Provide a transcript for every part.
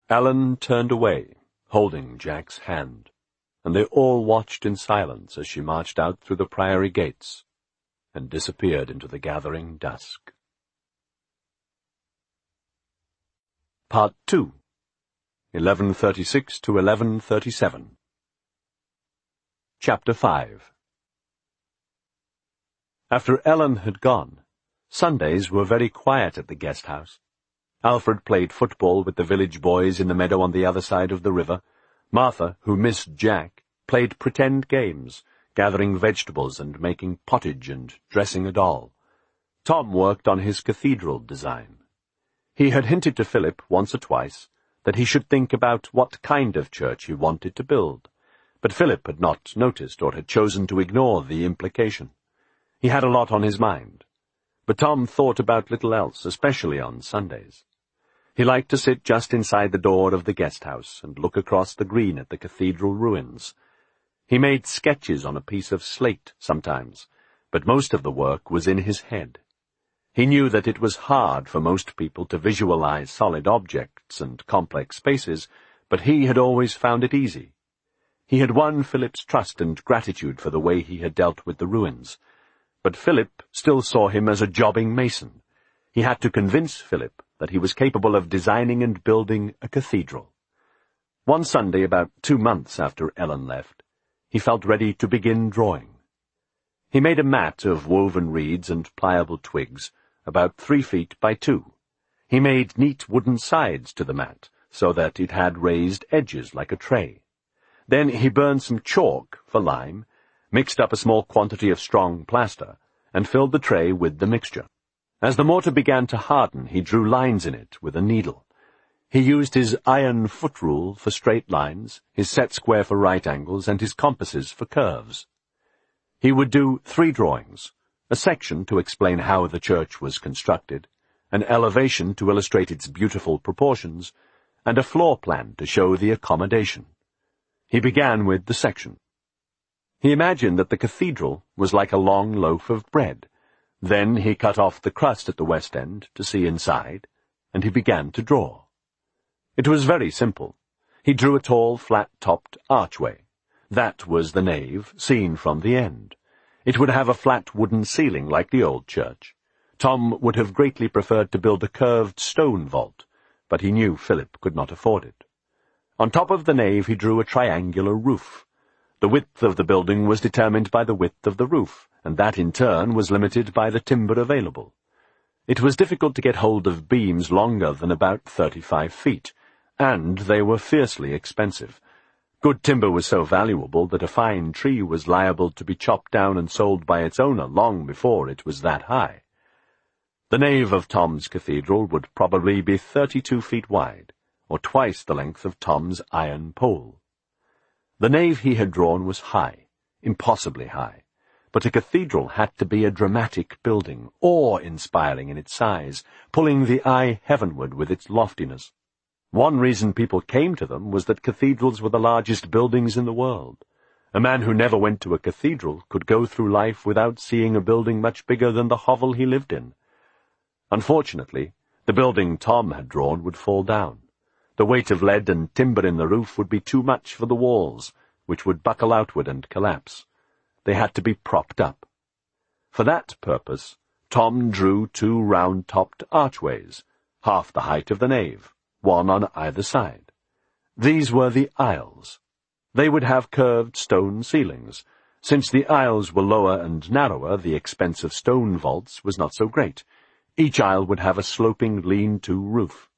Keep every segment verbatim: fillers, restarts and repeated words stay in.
Alan turned away, holding Jack's hand, and they all watched in silence as she marched out through the priory gates and disappeared into the gathering dusk. Part two, eleven thirty-six to eleven thirty-seven. Chapter five. After Ellen had gone, Sundays were very quiet at the guest house. Alfred played football with the village boys in the meadow on the other side of the river. Martha, who missed Jack, played pretend games, gathering vegetables and making pottage and dressing a doll. Tom worked on his cathedral design. He had hinted to Philip once or twice that he should think about what kind of church he wanted to build, but Philip had not noticed or had chosen to ignore the implication. He had a lot on his mind, but Tom thought about little else, especially on Sundays. He liked to sit just inside the door of the guest house and look across the green at the cathedral ruins. He made sketches on a piece of slate sometimes, but most of the work was in his head. He knew that it was hard for most people to visualize solid objects and complex spaces, but he had always found it easy. He had won Philip's trust and gratitude for the way he had dealt with the ruins, but Philip still saw him as a jobbing mason. He had to convince Philip that he was capable of designing and building a cathedral. One Sunday, about two months after Ellen left, he felt ready to begin drawing. He made a mat of woven reeds and pliable twigs, about three feet by two. He made neat wooden sides to the mat, so that it had raised edges like a tray. Then he burned some chalk for lime, mixed up a small quantity of strong plaster, and filled the tray with the mixture. As the mortar began to harden, he drew lines in it with a needle. He used his iron foot rule for straight lines, his set square for right angles, and his compasses for curves. He would do three drawings, a section to explain how the church was constructed, an elevation to illustrate its beautiful proportions, and a floor plan to show the accommodation. He began with the section. He imagined that the cathedral was like a long loaf of bread. Then he cut off the crust at the west end to see inside, and he began to draw. It was very simple. He drew a tall, flat-topped archway. That was the nave, seen from the end. It would have a flat wooden ceiling like the old church. Tom would have greatly preferred to build a curved stone vault, but he knew Philip could not afford it. On top of the nave he drew a triangular roof. The width of the building was determined by the width of the roof, and that in turn was limited by the timber available. It was difficult to get hold of beams longer than about thirty-five feet, and they were fiercely expensive. Good timber was so valuable that a fine tree was liable to be chopped down and sold by its owner long before it was that high. The nave of Tom's cathedral would probably be thirty-two feet wide, or twice the length of Tom's iron pole. The nave he had drawn was high, impossibly high, but a cathedral had to be a dramatic building, awe-inspiring in its size, pulling the eye heavenward with its loftiness. One reason people came to them was that cathedrals were the largest buildings in the world. A man who never went to a cathedral could go through life without seeing a building much bigger than the hovel he lived in. Unfortunately, the building Tom had drawn would fall down. The weight of lead and timber in the roof would be too much for the walls, which would buckle outward and collapse. They had to be propped up. For that purpose, Tom drew two round-topped archways, half the height of the nave, one on either side. These were the aisles. They would have curved stone ceilings. Since the aisles were lower and narrower, the expense of stone vaults was not so great. Each aisle would have a sloping lean-to roof.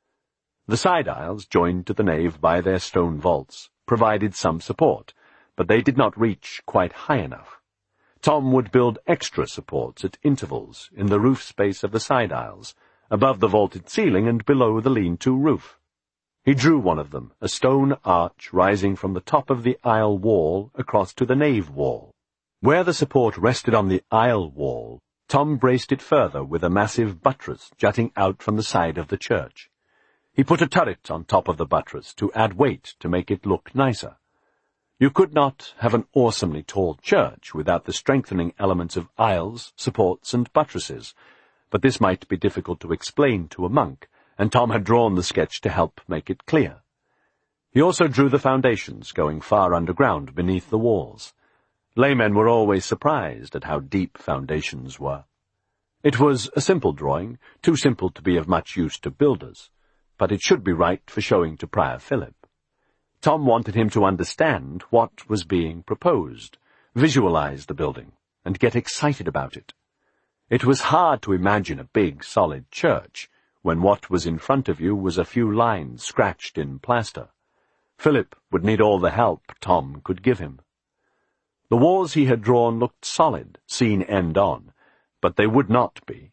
The side aisles, joined to the nave by their stone vaults, provided some support, but they did not reach quite high enough. Tom would build extra supports at intervals in the roof space of the side aisles, above the vaulted ceiling and below the lean-to roof. He drew one of them, a stone arch rising from the top of the aisle wall across to the nave wall. Where the support rested on the aisle wall, Tom braced it further with a massive buttress jutting out from the side of the church. He put a turret on top of the buttress to add weight to make it look nicer. You could not have an awesomely tall church without the strengthening elements of aisles, supports, and buttresses, but this might be difficult to explain to a monk, and Tom had drawn the sketch to help make it clear. He also drew the foundations, going far underground beneath the walls. Laymen were always surprised at how deep foundations were. It was a simple drawing, too simple to be of much use to builders, but it should be right for showing to Prior Philip. Tom wanted him to understand what was being proposed, visualize the building, and get excited about it. It was hard to imagine a big, solid church when what was in front of you was a few lines scratched in plaster. Philip would need all the help Tom could give him. The walls he had drawn looked solid, seen end on, but they would not be.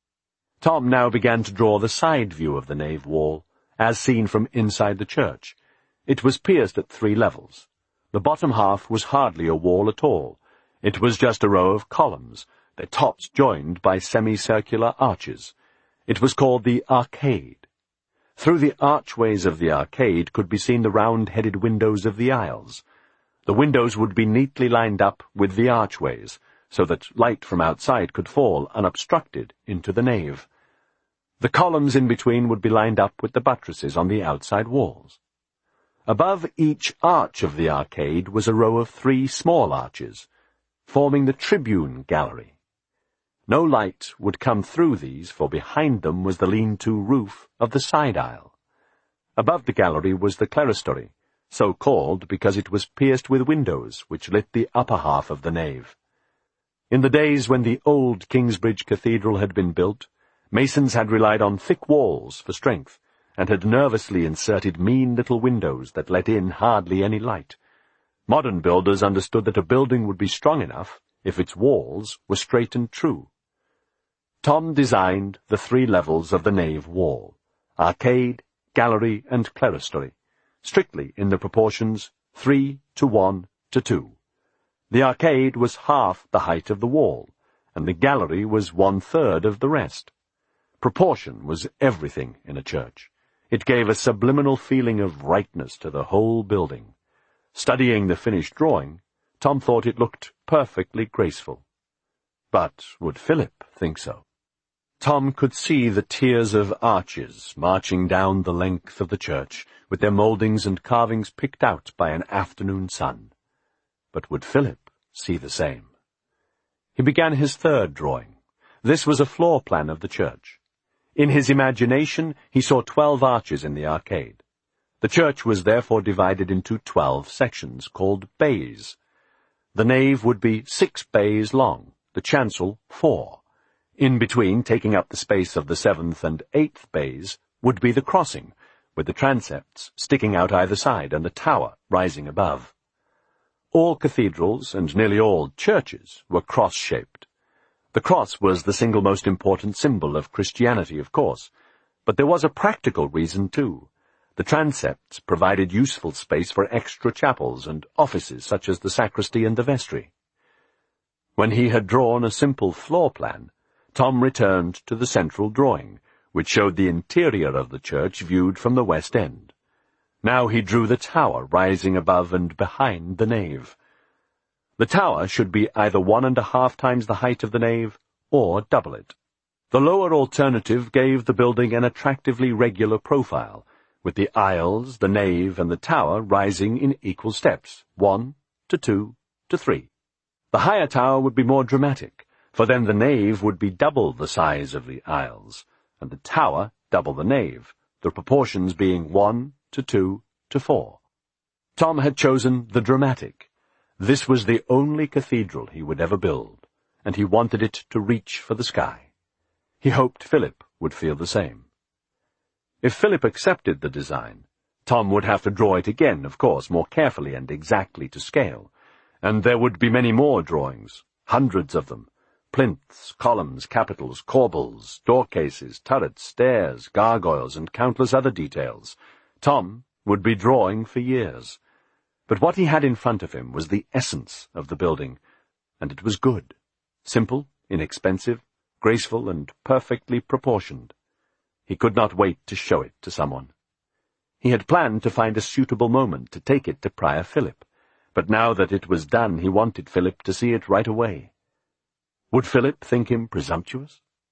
Tom now began to draw the side view of the nave wall, as seen from inside the church. It was pierced at three levels. The bottom half was hardly a wall at all. It was just a row of columns, their tops joined by semicircular arches. It was called the arcade. Through the archways of the arcade could be seen the round-headed windows of the aisles. The windows would be neatly lined up with the archways, so that light from outside could fall unobstructed into the nave. The columns in between would be lined up with the buttresses on the outside walls. Above each arch of the arcade was a row of three small arches, forming the tribune gallery. No light would come through these, for behind them was the lean-to roof of the side aisle. Above the gallery was the clerestory, so called because it was pierced with windows which lit the upper half of the nave. In the days when the old Kingsbridge Cathedral had been built, masons had relied on thick walls for strength, and had nervously inserted mean little windows that let in hardly any light. Modern builders understood that a building would be strong enough if its walls were straight and true. Tom designed the three levels of the nave wall, arcade, gallery, and clerestory, strictly in the proportions three to one to two. The arcade was half the height of the wall, and the gallery was one-third of the rest. Proportion was everything in a church. It gave a subliminal feeling of rightness to the whole building. Studying the finished drawing, Tom thought it looked perfectly graceful. But would Philip think so? Tom could see the tiers of arches marching down the length of the church, with their mouldings and carvings picked out by an afternoon sun. But would Philip see the same? He began his third drawing. This was a floor plan of the church. In his imagination he saw twelve arches in the arcade. The church was therefore divided into twelve sections, called bays. The nave would be six bays long, the chancel four. In between, taking up the space of the seventh and eighth bays, would be the crossing, with the transepts sticking out either side and the tower rising above. All cathedrals, and nearly all churches, were cross-shaped. The cross was the single most important symbol of Christianity, of course, but there was a practical reason, too. The transepts provided useful space for extra chapels and offices such as the sacristy and the vestry. When he had drawn a simple floor plan, Tom returned to the central drawing, which showed the interior of the church viewed from the west end. Now he drew the tower rising above and behind the nave. The tower should be either one and a half times the height of the nave, or double it. The lower alternative gave the building an attractively regular profile, with the aisles, the nave, and the tower rising in equal steps, one to two to three. The higher tower would be more dramatic, for then the nave would be double the size of the aisles, and the tower double the nave, the proportions being one to two to four. Tom had chosen the dramatic. This was the only cathedral he would ever build, and he wanted it to reach for the sky. He hoped Philip would feel the same. If Philip accepted the design, Tom would have to draw it again, of course, more carefully and exactly to scale, and there would be many more drawings, hundreds of them, plinths, columns, capitals, corbels, doorcases, turrets, stairs, gargoyles, and countless other details. Tom would be drawing for years. But what he had in front of him was the essence of the building, and it was good, simple, inexpensive, graceful, and perfectly proportioned. He could not wait to show it to someone. He had planned to find a suitable moment to take it to Prior Philip, but now that it was done he wanted Philip to see it right away. Would Philip think him presumptuous?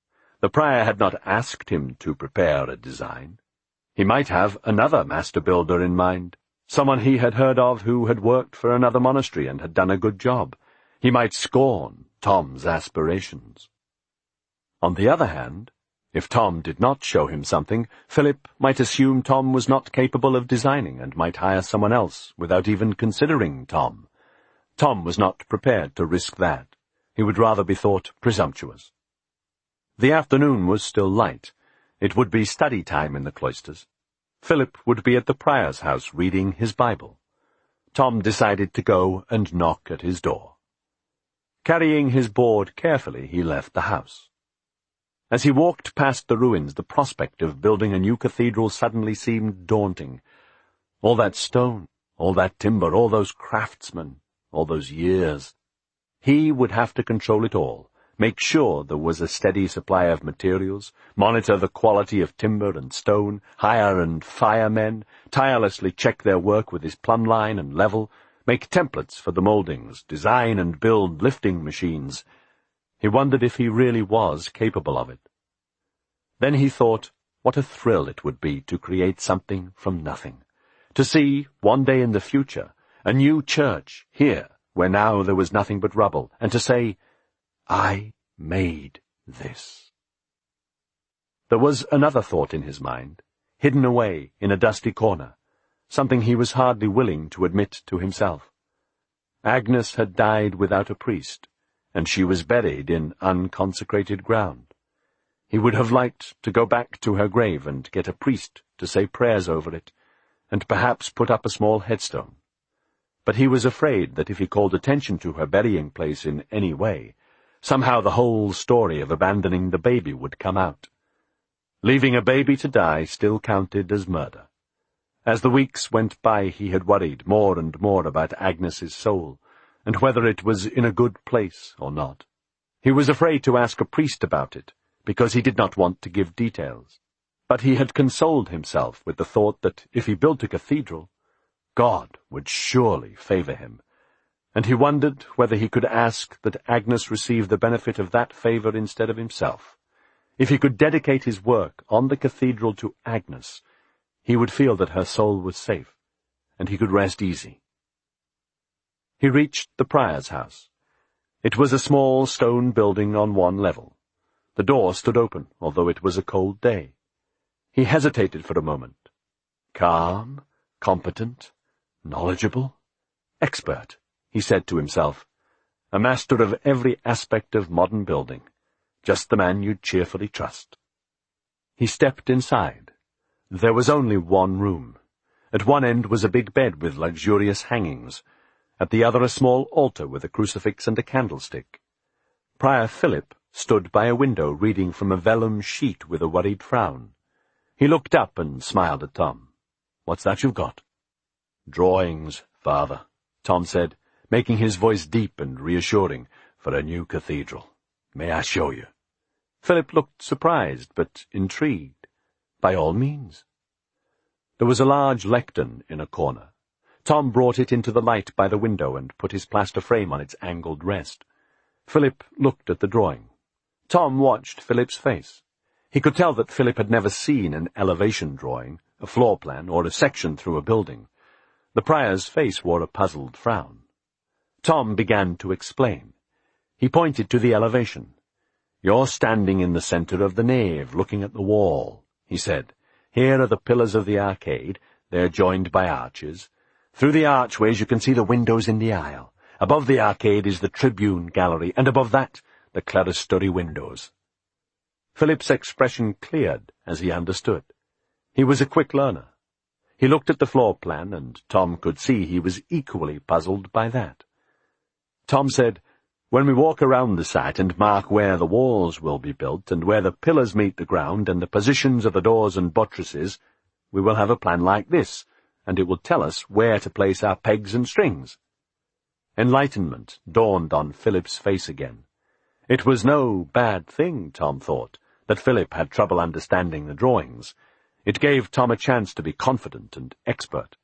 The prior had not asked him to prepare a design. He might have another master builder in mind, someone he had heard of who had worked for another monastery and had done a good job. He might scorn Tom's aspirations. On the other hand, if Tom did not show him something, Philip might assume Tom was not capable of designing and might hire someone else without even considering Tom. Tom was not prepared to risk that. He would rather be thought presumptuous. The afternoon was still light. It would be study time in the cloisters. Philip would be at the prior's house reading his Bible. Tom decided to go and knock at his door. Carrying his board carefully, he left the house. As he walked past the ruins, the prospect of building a new cathedral suddenly seemed daunting. All that stone, all that timber, all those craftsmen, all those years. He would have to control it all, make sure there was a steady supply of materials, monitor the quality of timber and stone, hire and fire men, tirelessly check their work with his plumb line and level, make templates for the moldings, design and build lifting machines. He wondered if he really was capable of it. Then he thought what a thrill it would be to create something from nothing, to see, one day in the future, a new church here, where now there was nothing but rubble, and to say, I made this. There was another thought in his mind, hidden away in a dusty corner, something he was hardly willing to admit to himself. Agnes had died without a priest, and she was buried in unconsecrated ground. He would have liked to go back to her grave and get a priest to say prayers over it, and perhaps put up a small headstone. But he was afraid that if he called attention to her burying place in any way, somehow the whole story of abandoning the baby would come out. Leaving a baby to die still counted as murder. As the weeks went by, he had worried more and more about Agnes's soul, and whether it was in a good place or not. He was afraid to ask a priest about it, because he did not want to give details. But he had consoled himself with the thought that if he built a cathedral, God would surely favor him, and he wondered whether he could ask that Agnes receive the benefit of that favor instead of himself. If he could dedicate his work on the cathedral to Agnes, he would feel that her soul was safe, and he could rest easy. He reached the prior's house. It was a small stone building on one level. The door stood open, although it was a cold day. He hesitated for a moment. Calm, competent, knowledgeable, expert, he said to himself, a master of every aspect of modern building, just the man you'd cheerfully trust. He stepped inside. There was only one room. At one end was a big bed with luxurious hangings, at the other a small altar with a crucifix and a candlestick. Prior Philip stood by a window reading from a vellum sheet with a worried frown. He looked up and smiled at Tom. "What's that you've got?" "Drawings, Father," Tom said, making his voice deep and reassuring, "for a new cathedral. May I show you?" Philip looked surprised, but intrigued. "By all means." There was a large lectern in a corner. Tom brought it into the light by the window and put his plaster frame on its angled rest. Philip looked at the drawing. Tom watched Philip's face. He could tell that Philip had never seen an elevation drawing, a floor plan, or a section through a building. The prior's face wore a puzzled frown. Tom began to explain. He pointed to the elevation. "You're standing in the center of the nave, looking at the wall," he said. "Here are the pillars of the arcade. They're joined by arches. Through the archways you can see the windows in the aisle. Above the arcade is the tribune gallery, and above that, the clerestory windows." Philip's expression cleared as he understood. He was a quick learner. He looked at the floor plan, and Tom could see he was equally puzzled by that. Tom said, "When we walk around the site and mark where the walls will be built, and where the pillars meet the ground, and the positions of the doors and buttresses, we will have a plan like this, and it will tell us where to place our pegs and strings." Enlightenment dawned on Philip's face again. It was no bad thing, Tom thought, that Philip had trouble understanding the drawings. It gave Tom a chance to be confident and expert.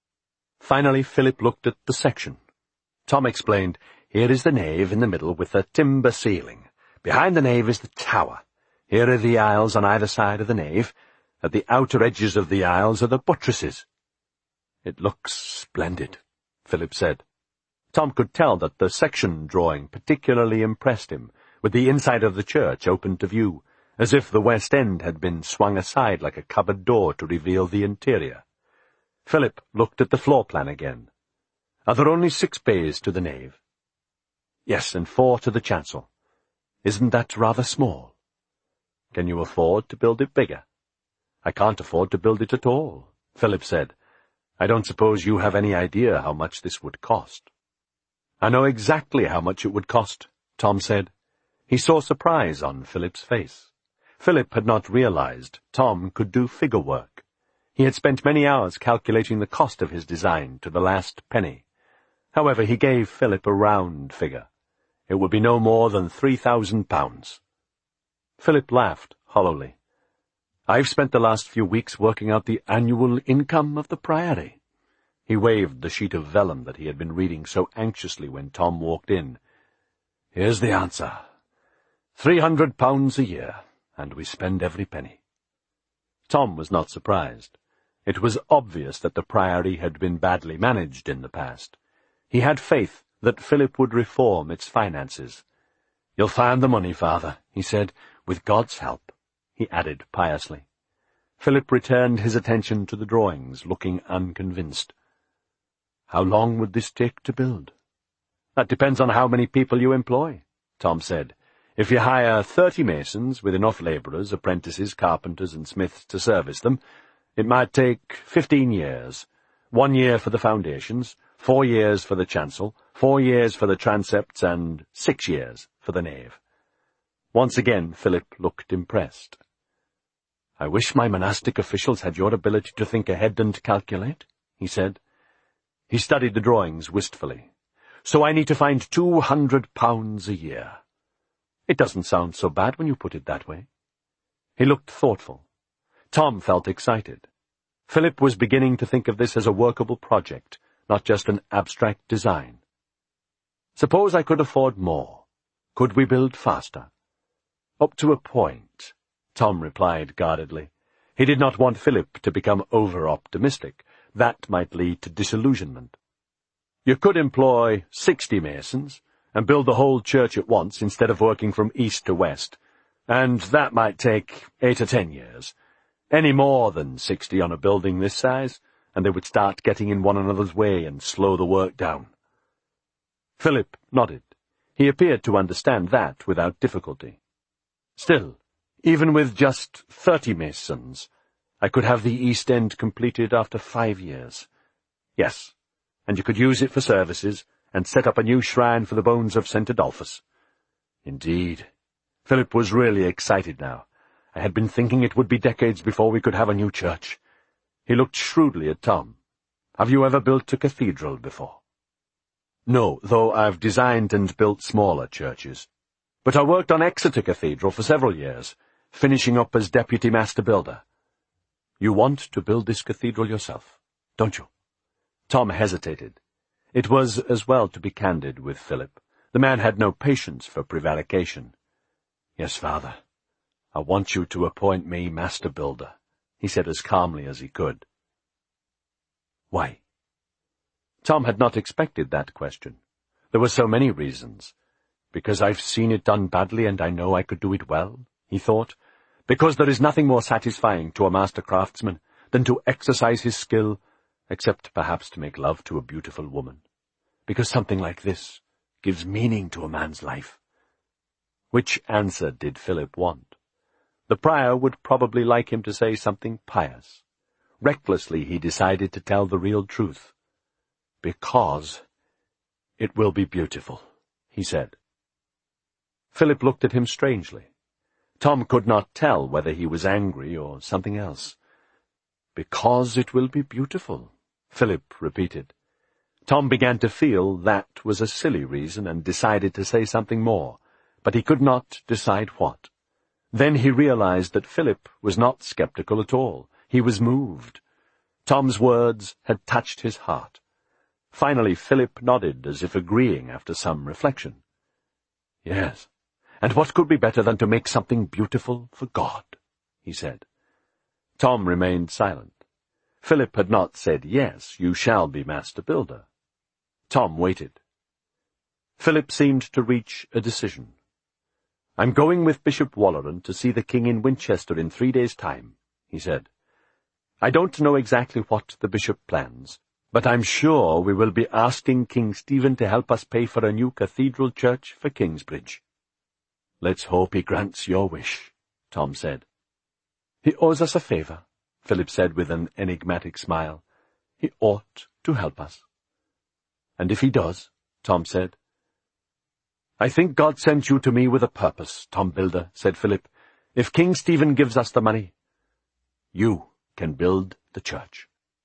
Finally, Philip looked at the section. Tom explained, "Here is the nave in the middle with a timber ceiling. Behind the nave is the tower. Here are the aisles on either side of the nave. At the outer edges of the aisles are the buttresses." "It looks splendid," Philip said. Tom could tell that the section drawing particularly impressed him, with the inside of the church open to view, as if the west end had been swung aside like a cupboard door to reveal the interior. Philip looked at the floor plan again. "Are there only six bays to the nave?" "Yes, and four to the chancel. Isn't that rather small?" "Can you afford to build it bigger?" "I can't afford to build it at all," Philip said. "I don't suppose you have any idea how much this would cost." "I know exactly how much it would cost," Tom said. He saw surprise on Philip's face. Philip had not realized Tom could do figure work. He had spent many hours calculating the cost of his design to the last penny. However, he gave Philip a round figure. It would be no more than three thousand pounds. Philip laughed hollowly. "I've spent the last few weeks working out the annual income of the Priory." He waved the sheet of vellum that he had been reading so anxiously when Tom walked in. "Here's the answer. Three hundred pounds a year, and we spend every penny." Tom was not surprised. It was obvious that the Priory had been badly managed in the past. He had faith that Philip would reform its finances. "You'll find the money, Father," he said, "with God's help," he added piously. Philip returned his attention to the drawings, looking unconvinced. "How long would this take to build?" "That depends on how many people you employ," Tom said. "If you hire thirty masons, with enough labourers, apprentices, carpenters, and smiths to service them, it might take fifteen years. One year for the foundations, four years for the chancel, four years for the transepts, and six years for the nave." Once again Philip looked impressed. "I wish my monastic officials had your ability to think ahead and calculate," he said. He studied the drawings wistfully. "So I need to find two hundred pounds a year. It doesn't sound so bad when you put it that way." He looked thoughtful. Tom felt excited. Philip was beginning to think of this as a workable project, not just an abstract design. "Suppose I could afford more. Could we build faster?" "Up to a point," Tom replied guardedly. He did not want Philip to become over-optimistic. That might lead to disillusionment. "You could employ sixty masons, and build the whole church at once instead of working from east to west, and that might take eight or ten years. Any more than sixty on a building this size, and they would start getting in one another's way and slow the work down." Philip nodded. He appeared to understand that without difficulty. "Still, even with just thirty masons, I could have the east end completed after five years. Yes, and you could use it for services, and set up a new shrine for the bones of Saint Adolphus." Indeed. Philip was really excited now. I had been thinking it would be decades before we could have a new church. He looked shrewdly at Tom. "Have you ever built a cathedral before?" "No, though I've designed and built smaller churches. But I worked on Exeter Cathedral for several years, finishing up as deputy master builder." "You want to build this cathedral yourself, don't you?" Tom hesitated. It was as well to be candid with Philip. The man had no patience for prevarication. "Yes, Father. I want you to appoint me master builder," he said as calmly as he could. "Why?" Tom had not expected that question. There were so many reasons. "Because I've seen it done badly and I know I could do it well," he thought. "Because there is nothing more satisfying to a master craftsman than to exercise his skill, except perhaps to make love to a beautiful woman. Because something like this gives meaning to a man's life." Which answer did Philip want? The prior would probably like him to say something pious. Recklessly he decided to tell the real truth. "Because it will be beautiful," he said. Philip looked at him strangely. Tom could not tell whether he was angry or something else. "Because it will be beautiful," Philip repeated. Tom began to feel that was a silly reason and decided to say something more, but he could not decide what. Then he realized that Philip was not skeptical at all. He was moved. Tom's words had touched his heart. Finally Philip nodded as if agreeing after some reflection. "Yes, And what could be better than to make something beautiful for God?" he said. Tom remained silent. Philip had not said, "Yes, you shall be master builder." Tom waited. Philip seemed to reach a decision. "I'm going with Bishop Walleran to see the king in Winchester in three days' time," he said. "I don't know exactly what the bishop plans, but I'm sure we will be asking King Stephen to help us pay for a new cathedral church for Kingsbridge." "Let's hope he grants your wish," Tom said. "He owes us a favour," Philip said with an enigmatic smile. "He ought to help us." "And if he does," Tom said. "I think God sent you to me with a purpose, Tom Builder," said Philip. "If King Stephen gives us the money, you can build the church."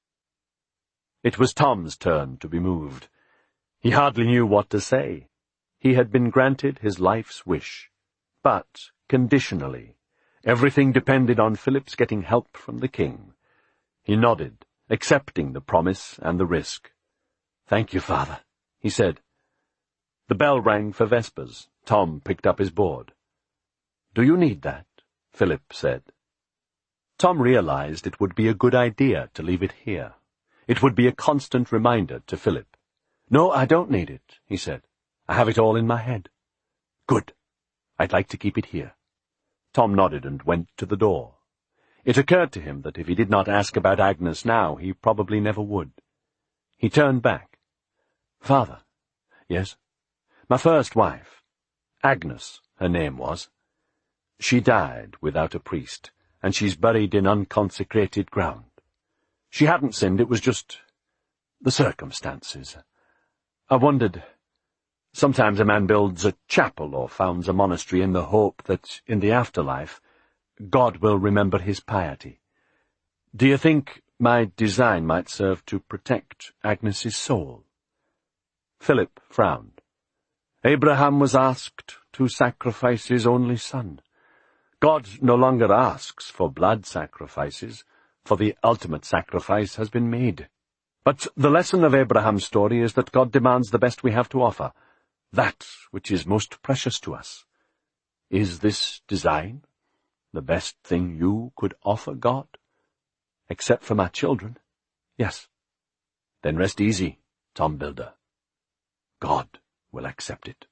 It was Tom's turn to be moved. He hardly knew what to say. He had been granted his life's wish, but conditionally. Everything depended on Philip's getting help from the king. He nodded, accepting the promise and the risk. "Thank you, Father," he said. The bell rang for vespers. Tom picked up his board. "Do you need that?" Philip said. Tom realized it would be a good idea to leave it here. It would be a constant reminder to Philip. "No, I don't need it," he said. "I have it all in my head." "Good. I'd like to keep it here." Tom nodded and went to the door. It occurred to him that if he did not ask about Agnes now, he probably never would. He turned back. "Father." "Yes?" "My first wife, Agnes, her name was. She died without a priest, and she's buried in unconsecrated ground. She hadn't sinned, it was just the circumstances. I wondered, sometimes a man builds a chapel or founds a monastery in the hope that in the afterlife God will remember his piety. Do you think my design might serve to protect Agnes's soul?" Philip frowned. "Abraham was asked to sacrifice his only son. God no longer asks for blood sacrifices, for the ultimate sacrifice has been made. But the lesson of Abraham's story is that God demands the best we have to offer, that which is most precious to us. Is this design the best thing you could offer God? Except for my children? Yes. Then rest easy, Tom Builder. God will accept it."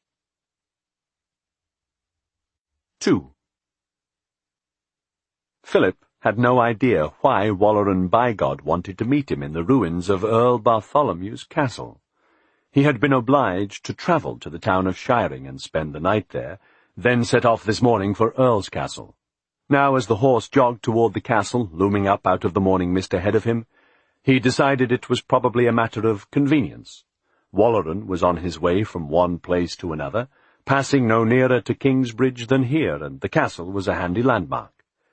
Two. Philip had no idea why Walleran Bygod wanted to meet him in the ruins of Earl Bartholomew's castle. He had been obliged to travel to the town of Shiring and spend the night there, then set off this morning for Earl's castle. Now, as the horse jogged toward the castle, looming up out of the morning mist ahead of him, he decided it was probably a matter of convenience. Walleran was on his way from one place to another, passing no nearer to Kingsbridge than here, and the castle was a handy landmark.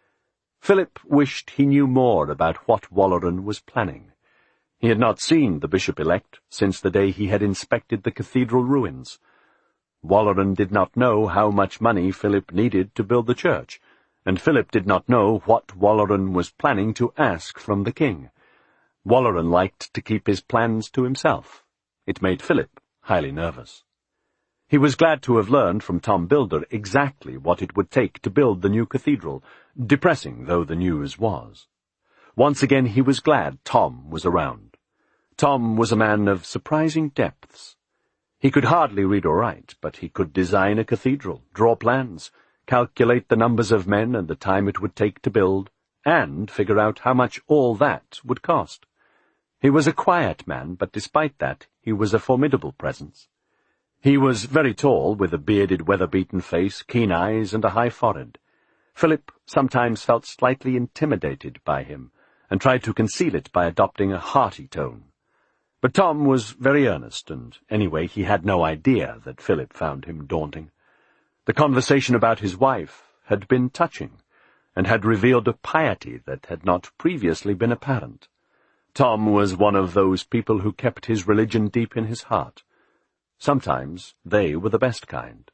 Philip wished he knew more about what Walleran was planning. He had not seen the bishop-elect since the day he had inspected the cathedral ruins. Walleran did not know how much money Philip needed to build the church, and Philip did not know what Walleran was planning to ask from the king. Walleran liked to keep his plans to himself. It made Philip highly nervous. He was glad to have learned from Tom Builder exactly what it would take to build the new cathedral, depressing though the news was. Once again he was glad Tom was around. Tom was a man of surprising depths. He could hardly read or write, but he could design a cathedral, draw plans, calculate the numbers of men and the time it would take to build, and figure out how much all that would cost. He was a quiet man, but despite that, he was a formidable presence. He was very tall, with a bearded, weather-beaten face, keen eyes, and a high forehead. Philip sometimes felt slightly intimidated by him, and tried to conceal it by adopting a hearty tone. But Tom was very earnest, and anyway he had no idea that Philip found him daunting. The conversation about his wife had been touching, and had revealed a piety that had not previously been apparent. Tom was one of those people who kept his religion deep in his heart. Sometimes they were the best kind.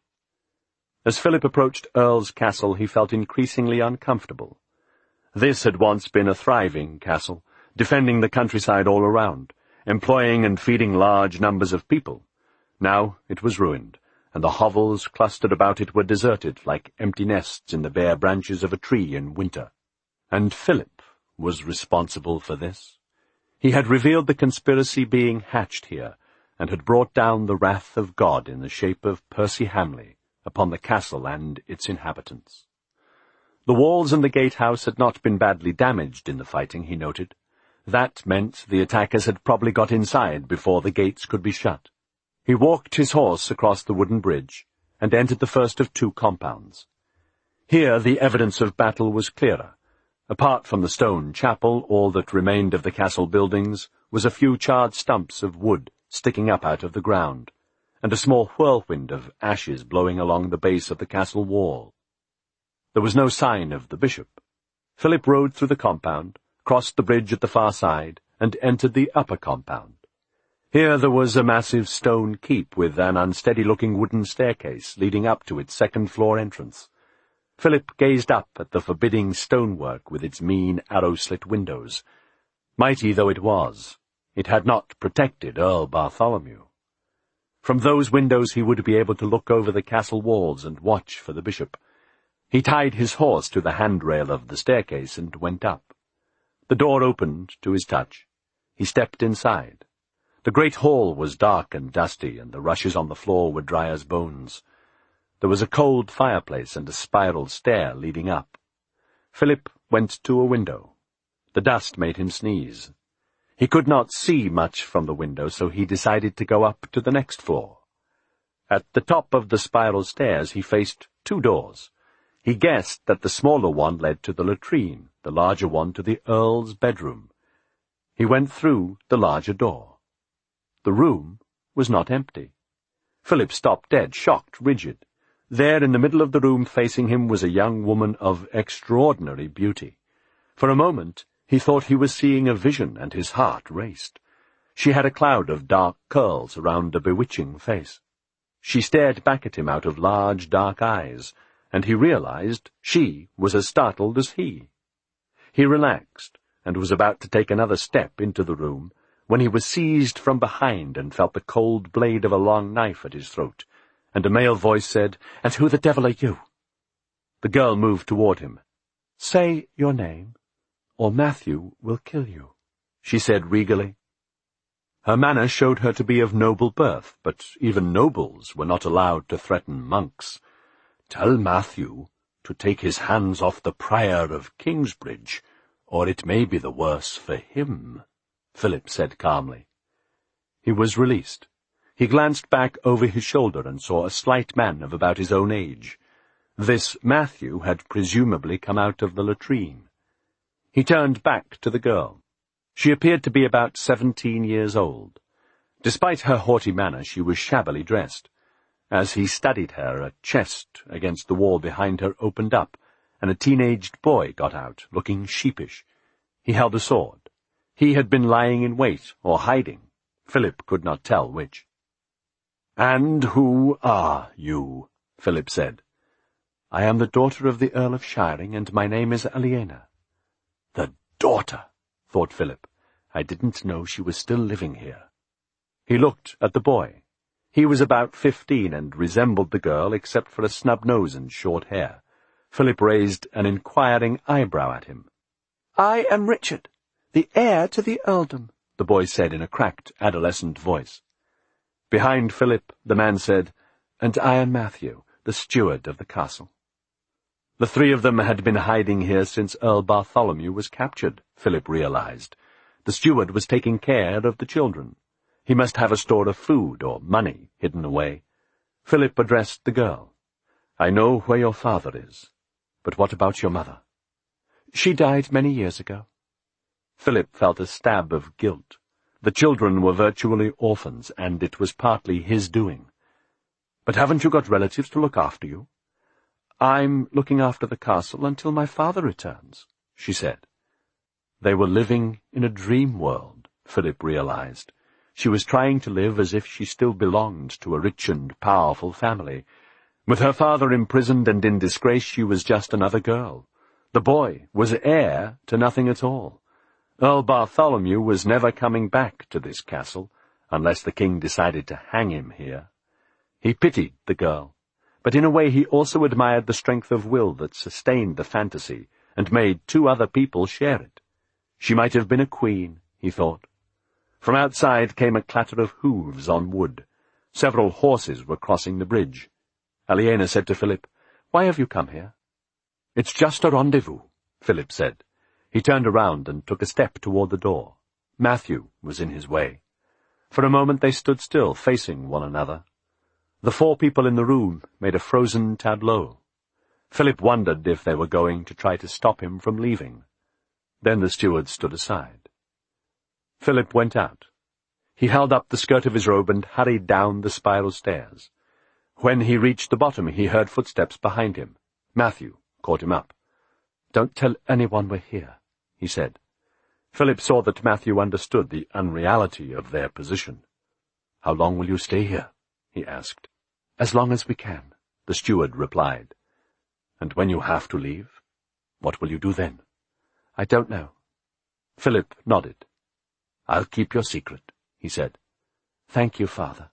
As Philip approached Earl's castle, he felt increasingly uncomfortable. This had once been a thriving castle, defending the countryside all around, employing and feeding large numbers of people. Now it was ruined, and the hovels clustered about it were deserted like empty nests in the bare branches of a tree in winter. And Philip was responsible for this. He had revealed the conspiracy being hatched here, and had brought down the wrath of God in the shape of Percy Hamley upon the castle and its inhabitants. The walls and the gatehouse had not been badly damaged in the fighting, he noted. That meant the attackers had probably got inside before the gates could be shut. He walked his horse across the wooden bridge and entered the first of two compounds. Here the evidence of battle was clearer. Apart from the stone chapel, all that remained of the castle buildings was a few charred stumps of wood sticking up out of the ground, and a small whirlwind of ashes blowing along the base of the castle wall. There was no sign of the bishop. Philip rode through the compound, crossed the bridge at the far side, and entered the upper compound. Here there was a massive stone keep with an unsteady-looking wooden staircase leading up to its second-floor entrance. Philip gazed up at the forbidding stonework with its mean arrow-slit windows. Mighty though it was, it had not protected Earl Bartholomew. From those windows he would be able to look over the castle walls and watch for the bishop. He tied his horse to the handrail of the staircase and went up. The door opened to his touch. He stepped inside. The great hall was dark and dusty, and the rushes on the floor were dry as bones. There was a cold fireplace and a spiral stair leading up. Philip went to a window. The dust made him sneeze. He could not see much from the window, so he decided to go up to the next floor. At the top of the spiral stairs he faced two doors. He guessed that the smaller one led to the latrine, the larger one to the Earl's bedroom. He went through the larger door. The room was not empty. Philip stopped dead, shocked, rigid. There in the middle of the room facing him was a young woman of extraordinary beauty. For a moment he thought he was seeing a vision, and his heart raced. She had a cloud of dark curls around a bewitching face. She stared back at him out of large dark eyes, and he realized she was as startled as he. He relaxed, and was about to take another step into the room, when he was seized from behind and felt the cold blade of a long knife at his throat, and a male voice said, "And who the devil are you?" The girl moved toward him. "Say your name, or Matthew will kill you," she said regally. Her manner showed her to be of noble birth, but even nobles were not allowed to threaten monks. "Tell Matthew to take his hands off the Prior of Kingsbridge, or it may be the worse for him," Philip said calmly. He was released. He glanced back over his shoulder and saw a slight man of about his own age. This Matthew had presumably come out of the latrine. He turned back to the girl. She appeared to be about seventeen years old. Despite her haughty manner, she was shabbily dressed. As he studied her, a chest against the wall behind her opened up, and a teenaged boy got out, looking sheepish. He held a sword. He had been lying in wait, or hiding. Philip could not tell which. "And who are you?" Philip said. "I am the daughter of the Earl of Shiring, and my name is Aliena." "The daughter," thought Philip. "I didn't know she was still living here." He looked at the boy. He was about fifteen and resembled the girl except for a snub nose and short hair. Philip raised an inquiring eyebrow at him. "I am Richard, the heir to the earldom," the boy said in a cracked, adolescent voice. Behind Philip, the man said, "And I am Matthew, the steward of the castle." The three of them had been hiding here since Earl Bartholomew was captured, Philip realized. The steward was taking care of the children. He must have a store of food or money hidden away. Philip addressed the girl. "I know where your father is, but what about your mother?" "She died many years ago." Philip felt a stab of guilt. The children were virtually orphans, and it was partly his doing. "But haven't you got relatives to look after you?" "I'm looking after the castle until my father returns," she said. They were living in a dream world, Philip realized. She was trying to live as if she still belonged to a rich and powerful family. With her father imprisoned and in disgrace, she was just another girl. The boy was heir to nothing at all. Earl Bartholomew was never coming back to this castle, unless the king decided to hang him here. He pitied the girl, but in a way he also admired the strength of will that sustained the fantasy and made two other people share it. She might have been a queen, he thought. From outside came a clatter of hooves on wood. Several horses were crossing the bridge. Aliena said to Philip, "Why have you come here?" "It's just a rendezvous," Philip said. He turned around and took a step toward the door. Matthew was in his way. For a moment they stood still, facing one another. The four people in the room made a frozen tableau. Philip wondered if they were going to try to stop him from leaving. Then the steward stood aside. Philip went out. He held up the skirt of his robe and hurried down the spiral stairs. When he reached the bottom, he heard footsteps behind him. Matthew caught him up. "Don't tell anyone we're here," he said. Philip saw that Matthew understood the unreality of their position. "How long will you stay here?" he asked. "As long as we can," the steward replied. "And when you have to leave, what will you do then?" "I don't know." Philip nodded. "I'll keep your secret," he said. "Thank you, Father."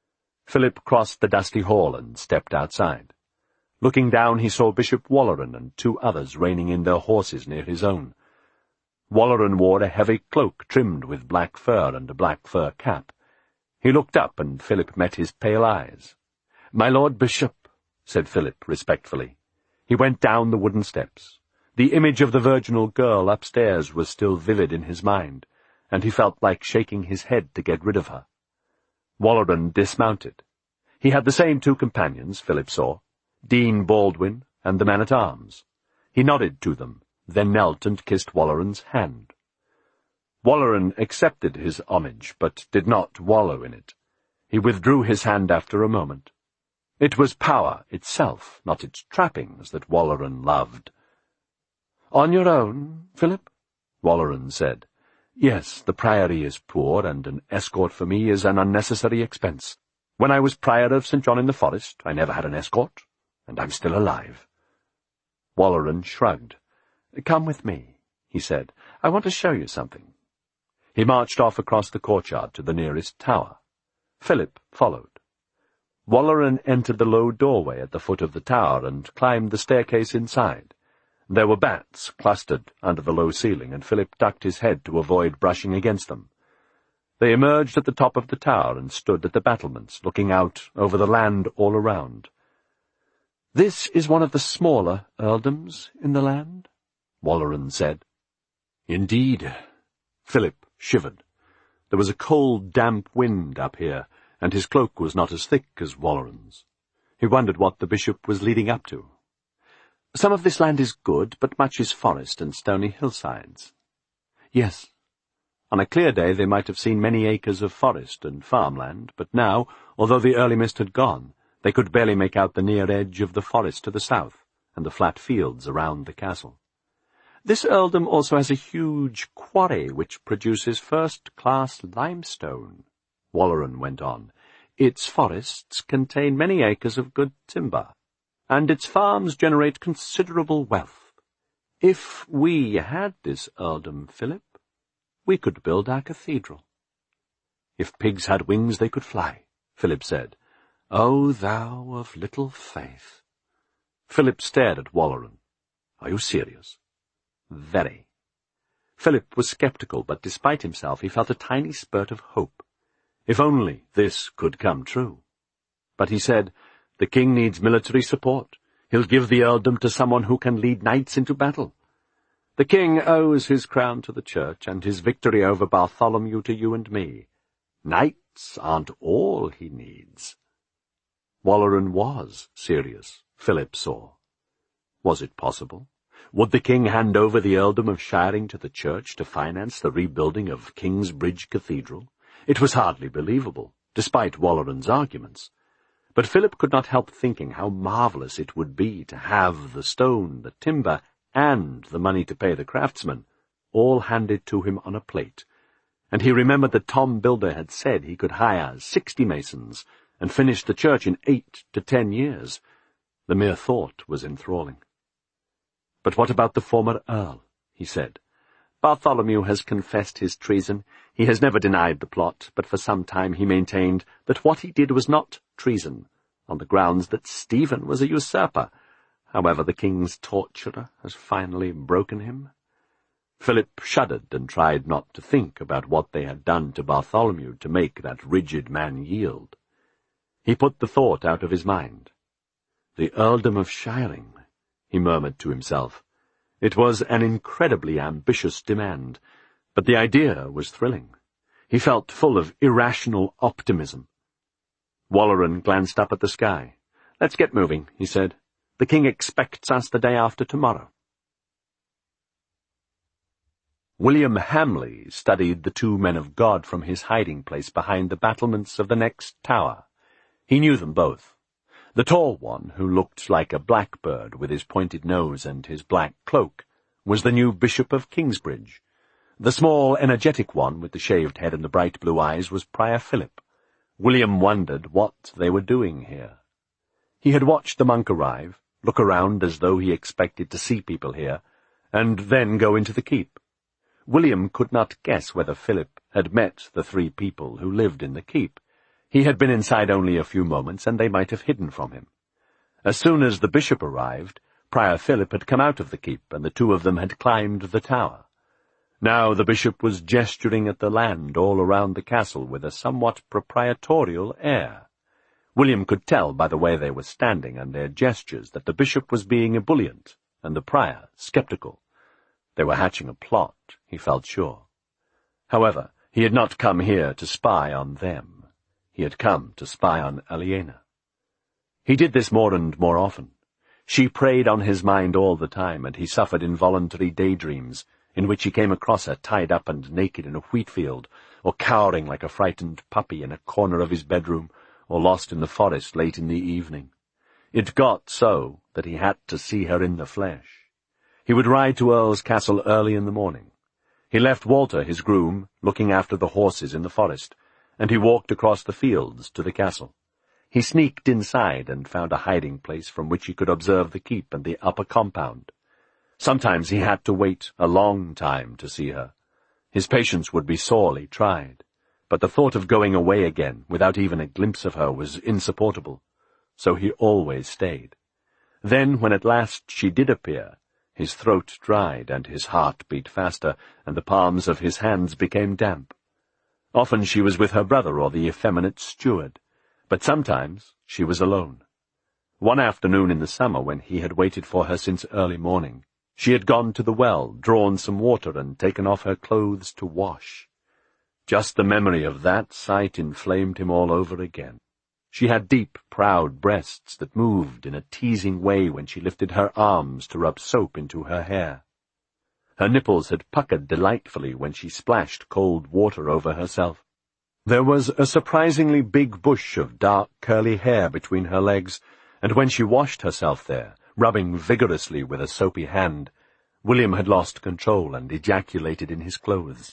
Philip crossed the dusty hall and stepped outside. Looking down, he saw Bishop Walleran and two others reining in their horses near his own. Walleran wore a heavy cloak trimmed with black fur and a black fur cap. He looked up, and Philip met his pale eyes. "My Lord Bishop," said Philip respectfully. He went down the wooden steps. The image of the virginal girl upstairs was still vivid in his mind, and he felt like shaking his head to get rid of her. Walleran dismounted. He had the same two companions, Philip saw, Dean Baldwin and the man-at-arms. He nodded to them, then knelt and kissed Walleran's hand. Walleran accepted his homage, but did not wallow in it. He withdrew his hand after a moment. It was power itself, not its trappings, that Walleran loved. "On your own, Philip?" Walleran said. "Yes, the priory is poor, and an escort for me is an unnecessary expense. When I was prior of Saint John in the Forest, I never had an escort, and I'm still alive." Walleran shrugged. "Come with me," he said. "I want to show you something." He marched off across the courtyard to the nearest tower. Philip followed. Walleran entered the low doorway at the foot of the tower and climbed the staircase inside. There were bats clustered under the low ceiling, and Philip ducked his head to avoid brushing against them. They emerged at the top of the tower and stood at the battlements, looking out over the land all around. "This is one of the smaller earldoms in the land," Walleran said. "Indeed." Philip shivered. There was a cold, damp wind up here, and his cloak was not as thick as Walleran's. He wondered what the bishop was leading up to. "Some of this land is good, but much is forest and stony hillsides." "Yes." On a clear day they might have seen many acres of forest and farmland, but now, although the early mist had gone, they could barely make out the near edge of the forest to the south and the flat fields around the castle. "This earldom also has a huge quarry which produces first-class limestone," Walleran went on. "Its forests contain many acres of good timber, and its farms generate considerable wealth. If we had this earldom, Philip, we could build our cathedral." "If pigs had wings they could fly," Philip said. "O thou of little faith." Philip stared at Walleran. "Are you serious?" "Very." Philip was sceptical, but despite himself he felt a tiny spurt of hope. If only this could come true. But he said, "The king needs military support. He'll give the earldom to someone who can lead knights into battle. The king owes his crown to the church and his victory over Bartholomew to you and me. Knights aren't all he needs." Walleran was serious, Philip saw. Was it possible? Would the king hand over the earldom of Shiring to the church to finance the rebuilding of Kingsbridge Cathedral? It was hardly believable, despite Walleran's arguments. But Philip could not help thinking how marvellous it would be to have the stone, the timber, and the money to pay the craftsmen, all handed to him on a plate, and he remembered that Tom Builder had said he could hire sixty masons and finish the church in eight to ten years. The mere thought was enthralling. "But what about the former earl?" he said. "Bartholomew has confessed his treason. He has never denied the plot, but for some time he maintained that what he did was not treason, on the grounds that Stephen was a usurper. However, the king's torturer has finally broken him. Philip shuddered and tried not to think about what they had done to Bartholomew to make that rigid man yield. He put the thought out of his mind. The earldom of Shiring, he murmured to himself. It was an incredibly ambitious demand, but the idea was thrilling. He felt full of irrational optimism. Walleran glanced up at the sky. "Let's get moving," he said. "The king expects us the day after tomorrow." William Hamley studied the two men of God from his hiding place behind the battlements of the next tower. He knew them both. The tall one, who looked like a blackbird with his pointed nose and his black cloak, was the new Bishop of Kingsbridge. The small, energetic one with the shaved head and the bright blue eyes was Prior Philip. William wondered what they were doing here. He had watched the monk arrive, look around as though he expected to see people here, and then go into the keep. William could not guess whether Philip had met the three people who lived in the keep. He had been inside only a few moments, and they might have hidden from him. As soon as the bishop arrived, Prior Philip had come out of the keep, and the two of them had climbed the tower. Now the bishop was gesturing at the land all around the castle with a somewhat proprietorial air. William could tell by the way they were standing and their gestures that the bishop was being ebullient, and the prior sceptical. They were hatching a plot, he felt sure. However, he had not come here to spy on them. He had come to spy on Aliena. He did this more and more often. She preyed on his mind all the time, and he suffered involuntary daydreams, in which he came across her tied up and naked in a wheat field, or cowering like a frightened puppy in a corner of his bedroom, or lost in the forest late in the evening. It got so that he had to see her in the flesh. He would ride to Earl's castle early in the morning. He left Walter, his groom, looking after the horses in the forest, and he walked across the fields to the castle. He sneaked inside and found a hiding place from which he could observe the keep and the upper compound. Sometimes he had to wait a long time to see her. His patience would be sorely tried, but the thought of going away again without even a glimpse of her was insupportable, so he always stayed. Then, when at last she did appear, his throat dried and his heart beat faster, and the palms of his hands became damp. Often she was with her brother or the effeminate steward, but sometimes she was alone. One afternoon in the summer, when he had waited for her since early morning, she had gone to the well, drawn some water, and taken off her clothes to wash. Just the memory of that sight inflamed him all over again. She had deep, proud breasts that moved in a teasing way when she lifted her arms to rub soap into her hair. Her nipples had puckered delightfully when she splashed cold water over herself. There was a surprisingly big bush of dark, curly hair between her legs, and when she washed herself there, rubbing vigorously with a soapy hand, William had lost control and ejaculated in his clothes.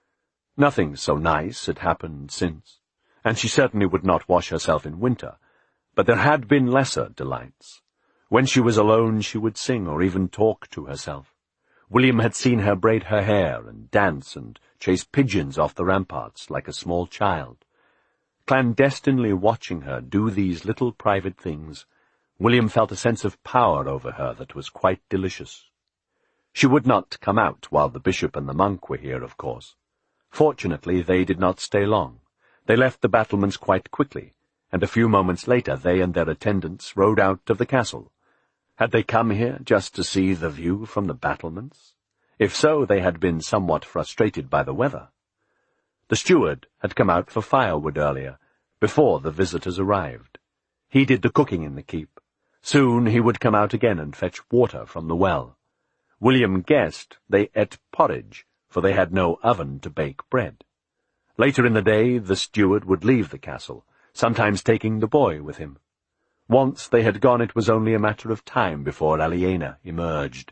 Nothing so nice had happened since, and she certainly would not wash herself in winter, but there had been lesser delights. When she was alone she would sing or even talk to herself. William had seen her braid her hair and dance and chase pigeons off the ramparts like a small child. Clandestinely watching her do these little private things, William felt a sense of power over her that was quite delicious. She would not come out while the bishop and the monk were here, of course. Fortunately, they did not stay long. They left the battlements quite quickly, and a few moments later they and their attendants rode out of the castle. Had they come here just to see the view from the battlements? If so, they had been somewhat frustrated by the weather. The steward had come out for firewood earlier, before the visitors arrived. He did the cooking in the keep. Soon he would come out again and fetch water from the well. William guessed they ate porridge, for they had no oven to bake bread. Later in the day the steward would leave the castle, sometimes taking the boy with him. Once they had gone, it was only a matter of time before Aliena emerged.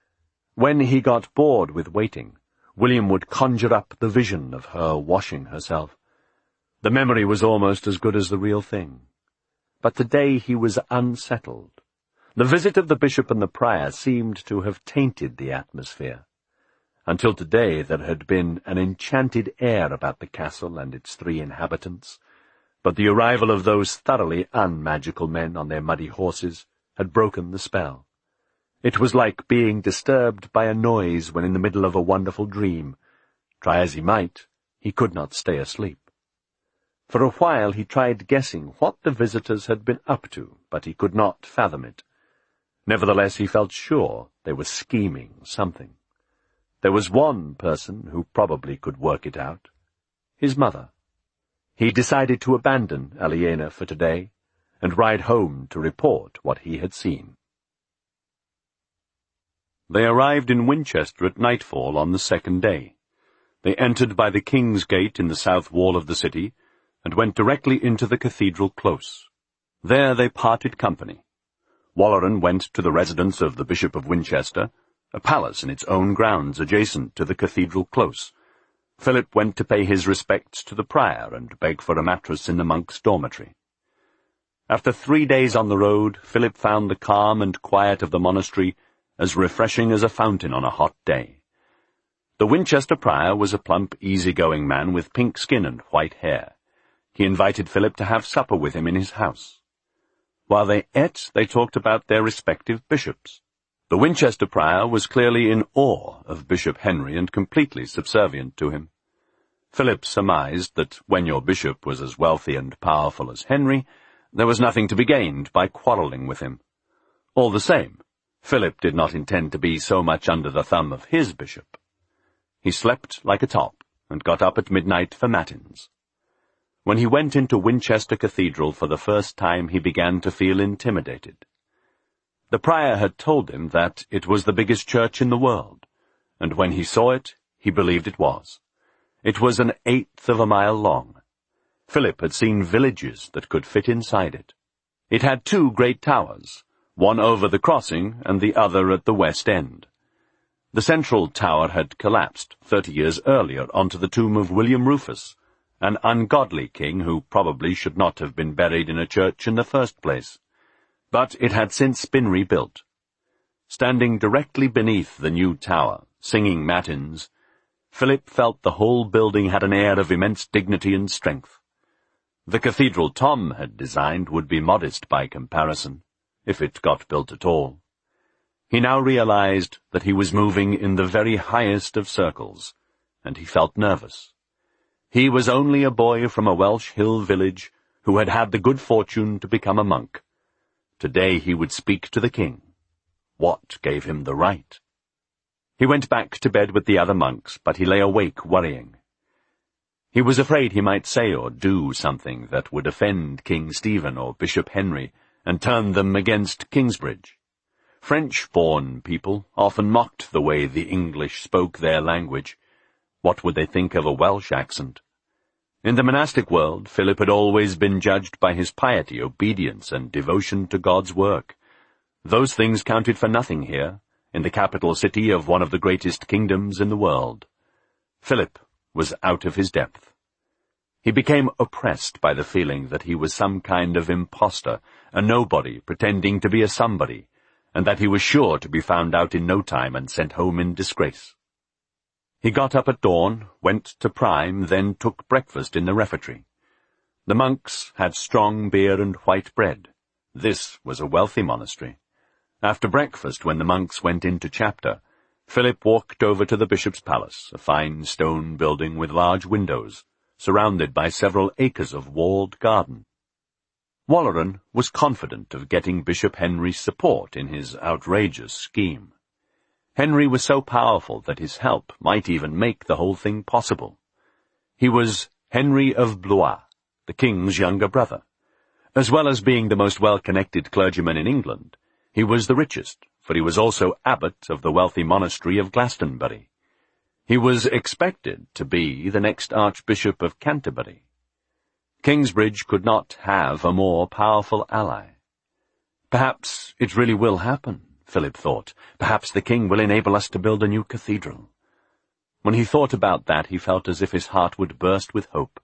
When he got bored with waiting, William would conjure up the vision of her washing herself. The memory was almost as good as the real thing. But today he was unsettled. The visit of the bishop and the prior seemed to have tainted the atmosphere. Until today there had been an enchanted air about the castle and its three inhabitants. but the arrival of those thoroughly unmagical men on their muddy horses had broken the spell. It was like being disturbed by a noise when in the middle of a wonderful dream. Try as he might, he could not stay asleep. For a while he tried guessing what the visitors had been up to, but he could not fathom it. Nevertheless, he felt sure they were scheming something. There was one person who probably could work it out: his mother. He decided to abandon Aliena for today and ride home to report what he had seen. They arrived in Winchester at nightfall on the second day. They entered by the King's Gate in the south wall of the city and went directly into the cathedral close. There they parted company. Walleran went to the residence of the Bishop of Winchester, a palace in its own grounds adjacent to the cathedral close. Philip went to pay his respects to the prior and beg for a mattress in the monks' dormitory. After three days on the road, Philip found the calm and quiet of the monastery as refreshing as a fountain on a hot day. The Winchester prior was a plump, easy-going man with pink skin and white hair. He invited Philip to have supper with him in his house. While they ate, they talked about their respective bishops. The Winchester prior was clearly in awe of Bishop Henry and completely subservient to him. Philip surmised that when your bishop was as wealthy and powerful as Henry, there was nothing to be gained by quarrelling with him. All the same, Philip did not intend to be so much under the thumb of his bishop. He slept like a top and got up at midnight for matins. When he went into Winchester Cathedral for the first time, he began to feel intimidated. The prior had told him that it was the biggest church in the world, and when he saw it, he believed it was. It was an eighth of a mile long. Philip had seen villages that could fit inside it. It had two great towers, one over the crossing and the other at the west end. The central tower had collapsed thirty years earlier onto the tomb of William Rufus, an ungodly king who probably should not have been buried in a church in the first place. But it had since been rebuilt. Standing directly beneath the new tower, singing matins, Philip felt the whole building had an air of immense dignity and strength. The cathedral Tom had designed would be modest by comparison, if it got built at all. He now realized that he was moving in the very highest of circles, and he felt nervous. He was only a boy from a Welsh hill village who had had the good fortune to become a monk. Today he would speak to the king. What gave him the right? He went back to bed with the other monks, but he lay awake worrying. He was afraid he might say or do something that would offend King Stephen or Bishop Henry and turn them against Kingsbridge. French-born people often mocked the way the English spoke their language. What would they think of a Welsh accent? In the monastic world, Philip had always been judged by his piety, obedience, and devotion to God's work. Those things counted for nothing here, in the capital city of one of the greatest kingdoms in the world. Philip was out of his depth. He became oppressed by the feeling that he was some kind of impostor, a nobody pretending to be a somebody, and that he was sure to be found out in no time and sent home in disgrace. He got up at dawn, went to prime, then took breakfast in the refectory. The monks had strong beer and white bread. This was a wealthy monastery. After breakfast, when the monks went into chapter, Philip walked over to the bishop's palace, a fine stone building with large windows, surrounded by several acres of walled garden. Walleran was confident of getting Bishop Henry's support in his outrageous scheme. Henry was so powerful that his help might even make the whole thing possible. He was Henry of Blois, the king's younger brother. As well as being the most well-connected clergyman in England, he was the richest, for he was also abbot of the wealthy monastery of Glastonbury. He was expected to be the next Archbishop of Canterbury. Kingsbridge could not have a more powerful ally. Perhaps it really will happen, Philip thought. Perhaps the king will enable us to build a new cathedral. When he thought about that, he felt as if his heart would burst with hope.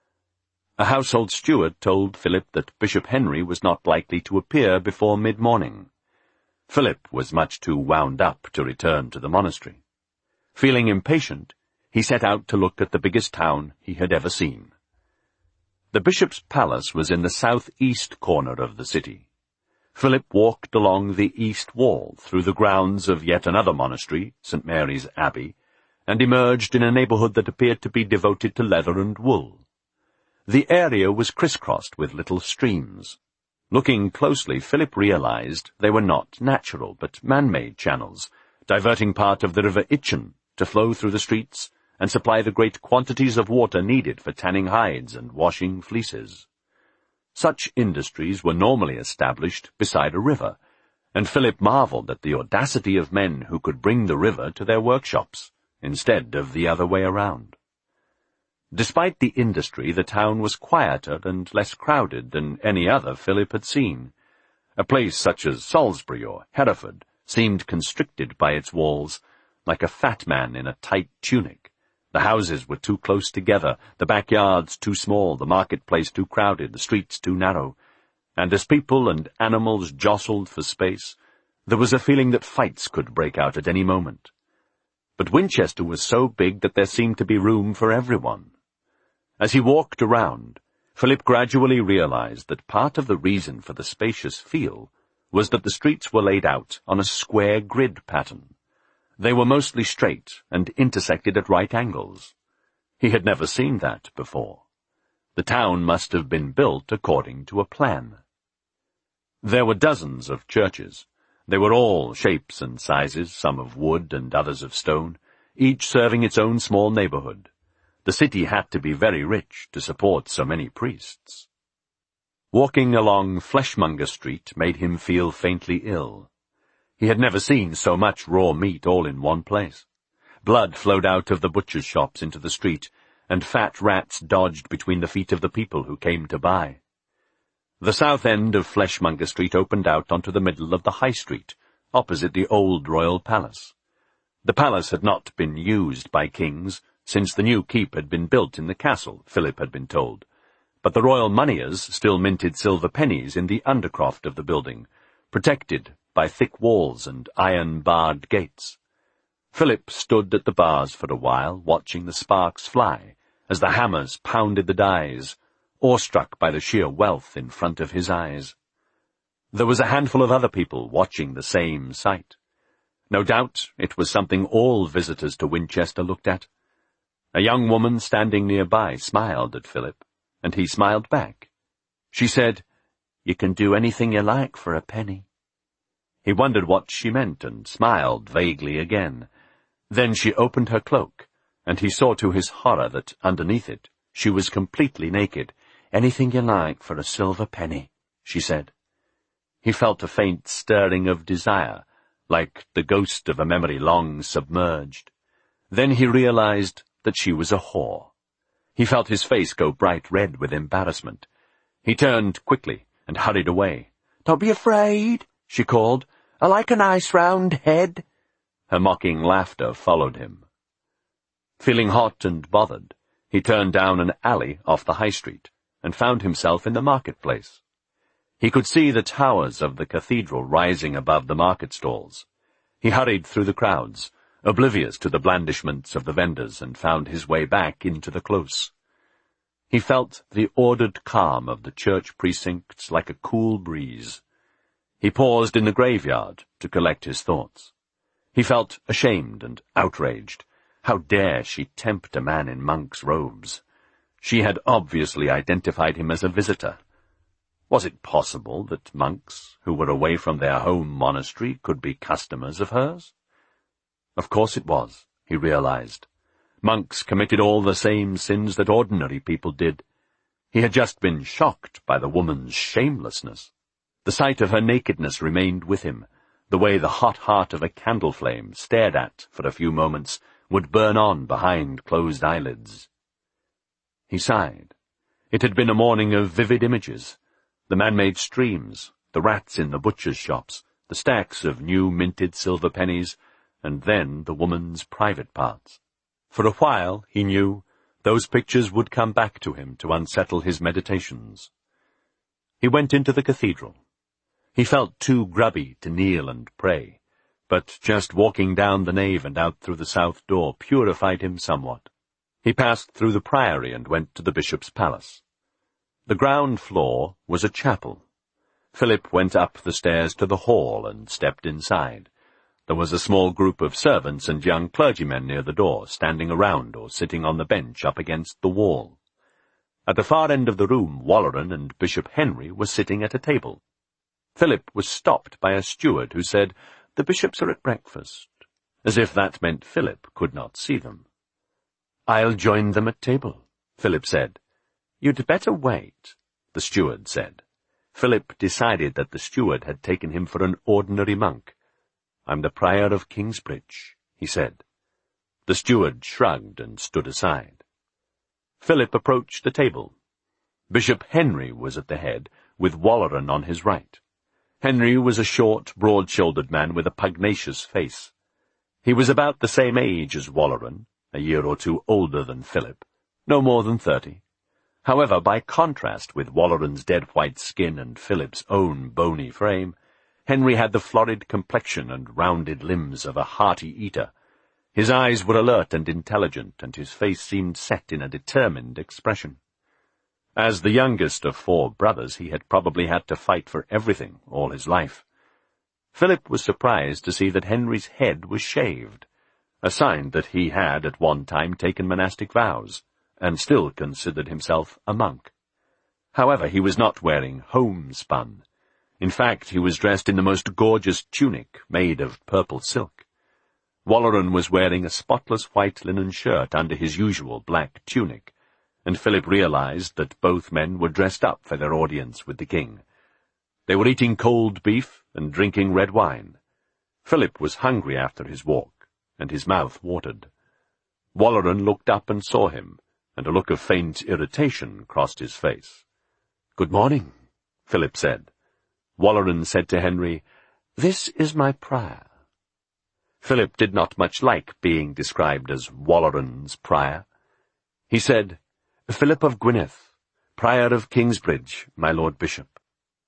A household steward told Philip that Bishop Henry was not likely to appear before mid-morning. Philip was much too wound up to return to the monastery. Feeling impatient, he set out to look at the biggest town he had ever seen. The bishop's palace was in the southeast corner of the city. Philip walked along the east wall through the grounds of yet another monastery, Saint Mary's Abbey, and emerged in a neighborhood that appeared to be devoted to leather and wool. The area was crisscrossed with little streams. Looking closely, Philip realized they were not natural but man-made channels, diverting part of the river Itchen to flow through the streets and supply the great quantities of water needed for tanning hides and washing fleeces. Such industries were normally established beside a river, and Philip marveled at the audacity of men who could bring the river to their workshops, instead of the other way around. Despite the industry, the town was quieter and less crowded than any other Philip had seen. A place such as Salisbury or Hereford seemed constricted by its walls, like a fat man in a tight tunic. The houses were too close together, the backyards too small, the marketplace too crowded, the streets too narrow, and as people and animals jostled for space, there was a feeling that fights could break out at any moment. But Winchester was so big that there seemed to be room for everyone. As he walked around, Philip gradually realized that part of the reason for the spacious feel was that the streets were laid out on a square grid pattern. They were mostly straight and intersected at right angles. He had never seen that before. The town must have been built according to a plan. There were dozens of churches. They were all shapes and sizes, some of wood and others of stone, each serving its own small neighborhood. The city had to be very rich to support so many priests. Walking along Fleshmonger Street made him feel faintly ill. He had never seen so much raw meat all in one place. Blood flowed out of the butcher's shops into the street, and fat rats dodged between the feet of the people who came to buy. The south end of Fleshmonger Street opened out onto the middle of the High Street, opposite the old royal palace. The palace had not been used by kings since the new keep had been built in the castle, Philip had been told, but the royal moneyers still minted silver pennies in the undercroft of the building, protected by thick walls and iron-barred gates. Philip stood at the bars for a while, watching the sparks fly as the hammers pounded the dies, awestruck by the sheer wealth in front of his eyes. There was a handful of other people watching the same sight. No doubt it was something all visitors to Winchester looked at. A young woman standing nearby smiled at Philip, and he smiled back. She said, "You can do anything you like for a penny." He wondered what she meant and smiled vaguely again. Then she opened her cloak, and he saw to his horror that underneath it she was completely naked. "Anything you like for a silver penny," she said. He felt a faint stirring of desire, like the ghost of a memory long submerged. Then he realized that she was a whore. He felt his face go bright red with embarrassment. He turned quickly and hurried away. "Don't be afraid," she called. "I like a nice round head." Her mocking laughter followed him. Feeling hot and bothered, he turned down an alley off the High Street and found himself in the marketplace. He could see the towers of the cathedral rising above the market stalls. He hurried through the crowds, oblivious to the blandishments of the vendors, and found his way back into the close. He felt the ordered calm of the church precincts like a cool breeze. He paused in the graveyard to collect his thoughts. He felt ashamed and outraged. How dare she tempt a man in monk's robes? She had obviously identified him as a visitor. Was it possible that monks, who were away from their home monastery, could be customers of hers? Of course it was, he realized. Monks committed all the same sins that ordinary people did. He had just been shocked by the woman's shamelessness. The sight of her nakedness remained with him, the way the hot heart of a candle flame, stared at for a few moments, would burn on behind closed eyelids. He sighed. It had been a morning of vivid images. The man-made streams, the rats in the butcher's shops, the stacks of new minted silver pennies, and then the woman's private parts. For a while, he knew, those pictures would come back to him to unsettle his meditations. He went into the cathedral. He felt too grubby to kneel and pray, but just walking down the nave and out through the south door purified him somewhat. He passed through the priory and went to the bishop's palace. The ground floor was a chapel. Philip went up the stairs to the hall and stepped inside. There was a small group of servants and young clergymen near the door, standing around or sitting on the bench up against the wall. At the far end of the room, Walleran and Bishop Henry were sitting at a table. Philip was stopped by a steward who said, "The bishops are at breakfast," as if that meant Philip could not see them. "I'll join them at table," Philip said. "You'd better wait," the steward said. Philip decided that the steward had taken him for an ordinary monk. "I'm the prior of Kingsbridge," he said. The steward shrugged and stood aside. Philip approached the table. Bishop Henry was at the head, with Walleran on his right. Henry was a short, broad-shouldered man with a pugnacious face. He was about the same age as Walleran, a year or two older than Philip, no more than thirty. However, by contrast with Walleran's dead white skin and Philip's own bony frame, Henry had the florid complexion and rounded limbs of a hearty eater. His eyes were alert and intelligent, and his face seemed set in a determined expression. As the youngest of four brothers, he had probably had to fight for everything all his life. Philip was surprised to see that Henry's head was shaved, a sign that he had at one time taken monastic vows, and still considered himself a monk. However, he was not wearing homespun. In fact, he was dressed in the most gorgeous tunic made of purple silk. Walleran was wearing a spotless white linen shirt under his usual black tunic, and Philip realized that both men were dressed up for their audience with the king. They were eating cold beef and drinking red wine. Philip was hungry after his walk, and his mouth watered. Walleran looked up and saw him, and a look of faint irritation crossed his face. "Good morning," Philip said. Walleran said to Henry, "This is my prior." Philip did not much like being described as Walleran's prior. He said, "Philip of Gwynedd, prior of Kingsbridge, my lord bishop."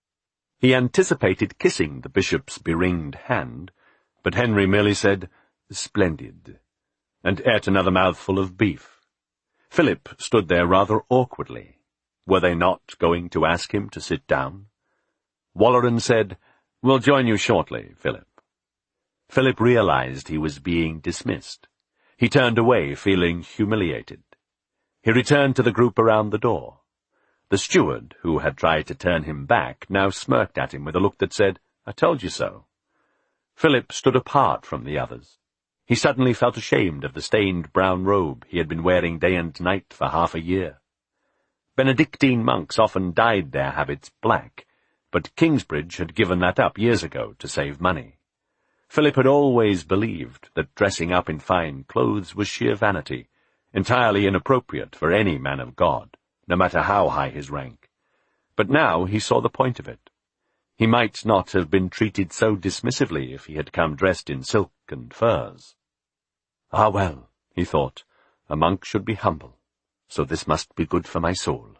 He anticipated kissing the bishop's beringed hand, but Henry merely said, "Splendid," and ate another mouthful of beef. Philip stood there rather awkwardly. Were they not going to ask him to sit down? Walleran said, "We'll join you shortly, Philip." Philip realized he was being dismissed. He turned away, feeling humiliated. He returned to the group around the door. The steward, who had tried to turn him back, now smirked at him with a look that said, "I told you so." Philip stood apart from the others. He suddenly felt ashamed of the stained brown robe he had been wearing day and night for half a year. Benedictine monks often dyed their habits black, but Kingsbridge had given that up years ago to save money. Philip had always believed that dressing up in fine clothes was sheer vanity, entirely inappropriate for any man of God, no matter how high his rank. But now he saw the point of it. He might not have been treated so dismissively if he had come dressed in silk and furs. "Ah, well," he thought, "a monk should be humble, so this must be good for my soul."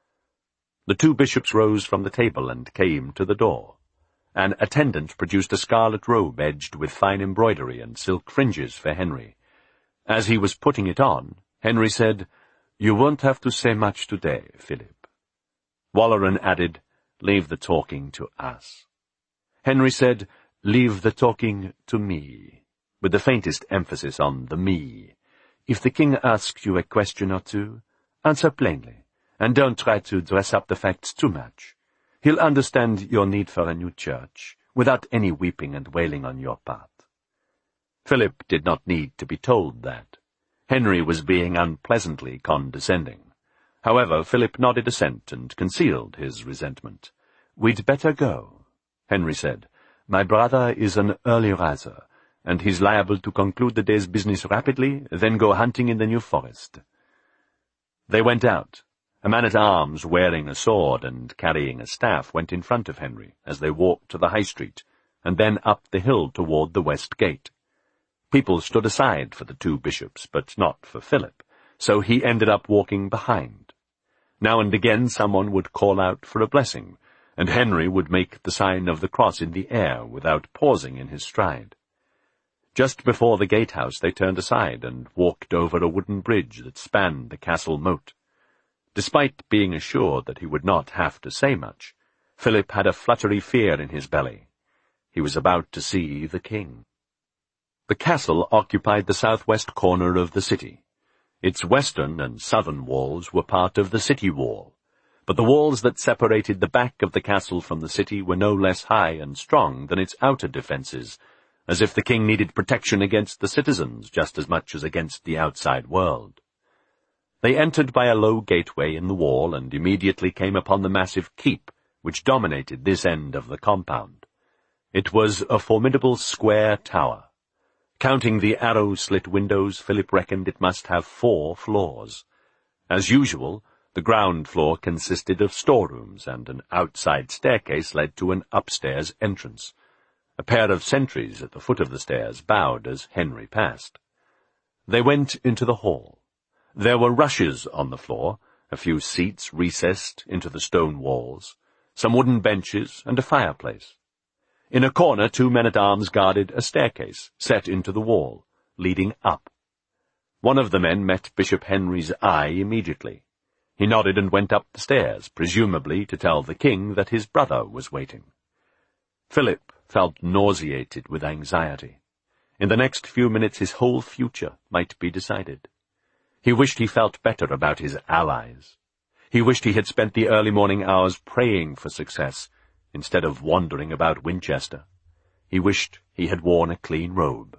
The two bishops rose from the table and came to the door. An attendant produced a scarlet robe edged with fine embroidery and silk fringes for Henry. As he was putting it on, Henry said, "You won't have to say much today, Philip." Walleran added, "Leave the talking to us." Henry said, "Leave the talking to me," with the faintest emphasis on the me. "If the king asks you a question or two, answer plainly, and don't try to dress up the facts too much. He'll understand your need for a new church, without any weeping and wailing on your part." Philip did not need to be told that. Henry was being unpleasantly condescending. However, Philip nodded assent and concealed his resentment. "We'd better go," Henry said. "My brother is an early riser, and he's liable to conclude the day's business rapidly, then go hunting in the New Forest." They went out. A man-at-arms wearing a sword and carrying a staff went in front of Henry as they walked to the high street, and then up the hill toward the west gate. People stood aside for the two bishops, but not for Philip, so he ended up walking behind. Now and again someone would call out for a blessing, and Henry would make the sign of the cross in the air without pausing in his stride. Just before the gatehouse they turned aside and walked over a wooden bridge that spanned the castle moat. Despite being assured that he would not have to say much, Philip had a fluttery fear in his belly. He was about to see the king. The castle occupied the southwest corner of the city. Its western and southern walls were part of the city wall, but the walls that separated the back of the castle from the city were no less high and strong than its outer defences, as if the king needed protection against the citizens just as much as against the outside world. They entered by a low gateway in the wall and immediately came upon the massive keep which dominated this end of the compound. It was a formidable square tower. Counting the arrow-slit windows, Philip reckoned it must have four floors. As usual, the ground floor consisted of storerooms, and an outside staircase led to an upstairs entrance. A pair of sentries at the foot of the stairs bowed as Henry passed. They went into the hall. There were rushes on the floor, a few seats recessed into the stone walls, some wooden benches, and a fireplace. In a corner, two men-at-arms guarded a staircase set into the wall, leading up. One of the men met Bishop Henry's eye immediately. He nodded and went up the stairs, presumably to tell the king that his brother was waiting. Philip felt nauseated with anxiety. In the next few minutes his whole future might be decided. He wished he felt better about his allies. He wished he had spent the early morning hours praying for success, instead of wandering about Winchester. He wished he had worn a clean robe.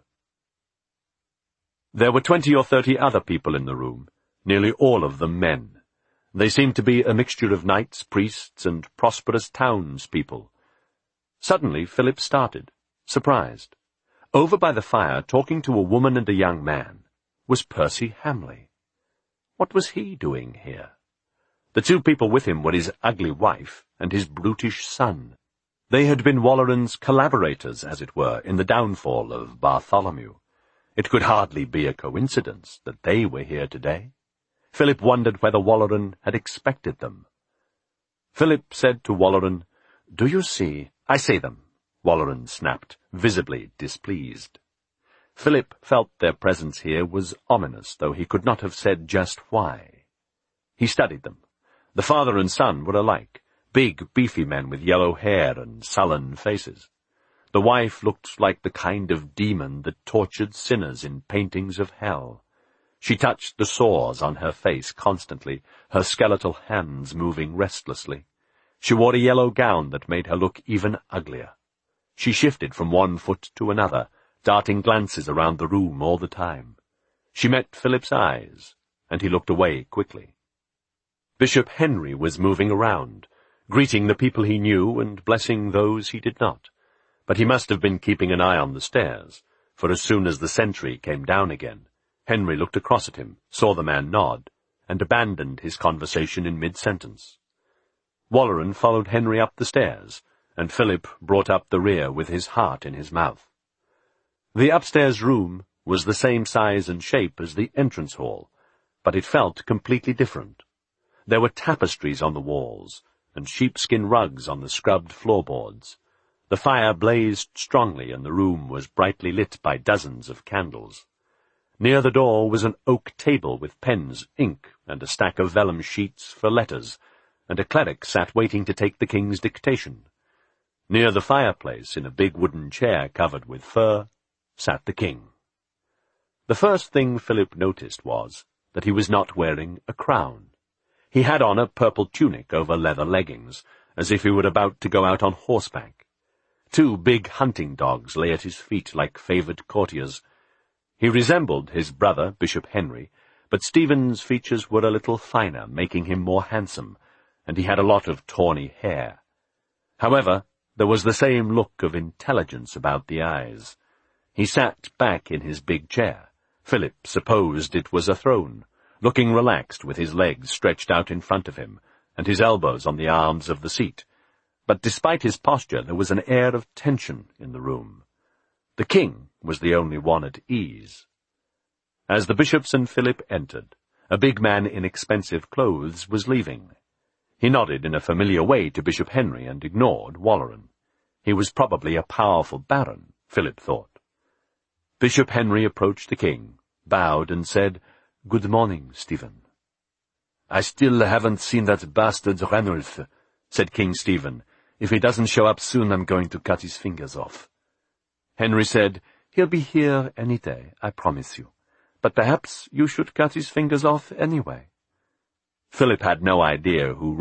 There were twenty or thirty other people in the room, nearly all of them men. They seemed to be a mixture of knights, priests, and prosperous townspeople. Suddenly Philip started, surprised. Over by the fire, talking to a woman and a young man, was Percy Hamley. What was he doing here? The two people with him were his ugly wife and his brutish son. They had been Walleran's collaborators, as it were, in the downfall of Bartholomew. It could hardly be a coincidence that they were here today. Philip wondered whether Walleran had expected them. Philip said to Walleran, "Do you see?" "I see them," Walleran snapped, visibly displeased. Philip felt their presence here was ominous, though he could not have said just why. He studied them. The father and son were alike, big, beefy men with yellow hair and sullen faces. The wife looked like the kind of demon that tortured sinners in paintings of hell. She touched the sores on her face constantly, her skeletal hands moving restlessly. She wore a yellow gown that made her look even uglier. She shifted from one foot to another, darting glances around the room all the time. She met Philip's eyes, and he looked away quickly. Bishop Henry was moving around, greeting the people he knew and blessing those he did not. But he must have been keeping an eye on the stairs, for as soon as the sentry came down again, Henry looked across at him, saw the man nod, and abandoned his conversation in mid-sentence. Walleran followed Henry up the stairs, and Philip brought up the rear with his heart in his mouth. The upstairs room was the same size and shape as the entrance hall, but it felt completely different. There were tapestries on the walls, and sheepskin rugs on the scrubbed floorboards. The fire blazed strongly, and the room was brightly lit by dozens of candles. Near the door was an oak table with pens, ink, and a stack of vellum sheets for letters, and a cleric sat waiting to take the king's dictation. Near the fireplace, in a big wooden chair covered with fur, sat the king. The first thing Philip noticed was that he was not wearing a crown. He had on a purple tunic over leather leggings, as if he were about to go out on horseback. Two big hunting dogs lay at his feet like favoured courtiers. He resembled his brother, Bishop Henry, but Stephen's features were a little finer, making him more handsome, and he had a lot of tawny hair. However, there was the same look of intelligence about the eyes. He sat back in his big chair. Philip supposed it was a throne, looking relaxed with his legs stretched out in front of him, and his elbows on the arms of the seat. But despite his posture, there was an air of tension in the room. The king was the only one at ease. As the bishops and Philip entered, a big man in expensive clothes was leaving. He nodded in a familiar way to Bishop Henry and ignored Walleran. He was probably a powerful baron, Philip thought. Bishop Henry approached the king, bowed, and said, "Good morning, Stephen." "I still haven't seen that bastard Ranulph," said King Stephen. "If he doesn't show up soon, I'm going to cut his fingers off." Henry said, "He'll be here any day, I promise you. But perhaps you should cut his fingers off anyway." Philip had no idea who